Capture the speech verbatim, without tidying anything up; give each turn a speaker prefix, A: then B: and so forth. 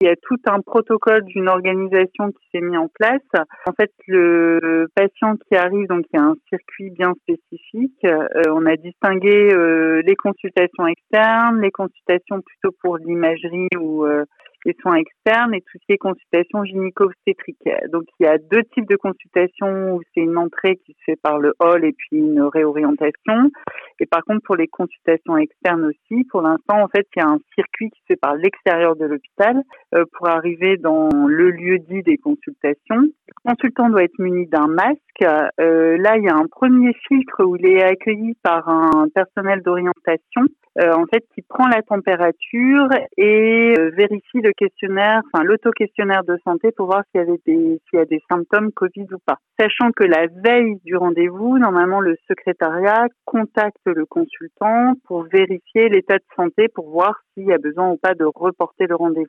A: Il y a tout un protocole d'une organisation qui s'est mis en place. En fait, le patient qui arrive, donc il y a un circuit bien spécifique. Euh, on a distingué euh, les consultations externes, les consultations plutôt pour l'imagerie ou euh, les soins externes et tout ce qui est consultation gynéco-obstétrique. Donc il y a deux types de consultations où c'est une entrée qui se fait par le hall et puis une réorientation. Et par contre, pour les consultations externes aussi, pour l'instant, en fait, il y a un circuit qui se fait par l'extérieur de l'hôpital euh, pour arriver dans le lieu dit des consultations. Le consultant doit être muni d'un masque. Euh, là, il y a un premier filtre où il est accueilli par un personnel d'orientation, euh, en fait, qui prend la température et euh, vérifie le questionnaire, enfin l'auto-questionnaire de santé pour voir s'il y avait des, s'il y a des symptômes Covid ou pas. Sachant que la veille du rendez-vous, normalement, le secrétariat contacte le consultant pour vérifier l'état de santé, pour voir s'il y a besoin ou pas de reporter le rendez-vous.